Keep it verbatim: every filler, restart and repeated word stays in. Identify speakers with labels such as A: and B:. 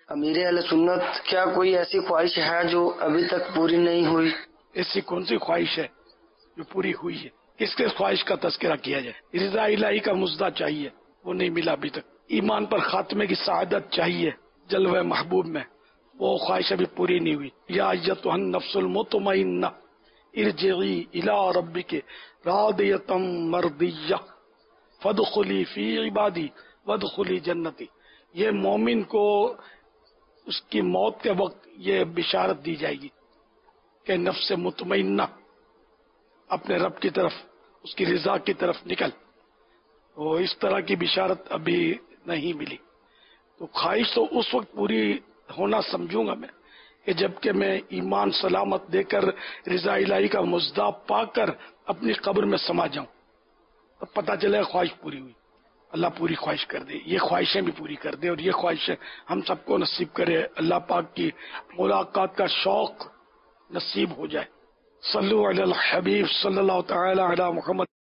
A: امیر اہل سنت کیا کوئی ایسی خواہش ہے جو ابھی تک پوری نہیں ہوئی؟
B: ایسی کون سی خواہش ہے جو پوری ہوئی ہے؟ کس کے خواہش کا تذکرہ کیا جائے؟ رضا الہی کا مزدہ چاہیے، وہ نہیں ملا ابھی تک۔ ایمان پر خاتمے کی سعادت چاہیے جلوہ محبوب میں، وہ خواہش ابھی پوری نہیں ہوئی۔ یا ایتھا النفس المطمئنہ ارجعی الی ربک راضیۃ مرضیہ فادخلی فی عبادی وادخلی جنتی۔ یہ مومن کو اس کی موت کے وقت یہ بشارت دی جائے گی کہ نفس مطمئنہ اپنے رب کی طرف، اس کی رضا کی طرف نکل۔ وہ اس طرح کی بشارت ابھی نہیں ملی، تو خواہش تو اس وقت پوری ہونا سمجھوں گا میں کہ جب کہ میں ایمان سلامت دے کر رضا الہی کا مزدہ پا کر اپنی قبر میں سما جاؤں، تب پتہ چلے خواہش پوری ہوئی۔ اللہ پوری خواہش کر دے، یہ خواہشیں بھی پوری کر دے، اور یہ خواہشیں ہم سب کو نصیب کرے۔ اللہ پاک کی ملاقات کا شوق نصیب ہو جائے۔ صلو علی الحبیب صلی اللہ تعالی علی محمد۔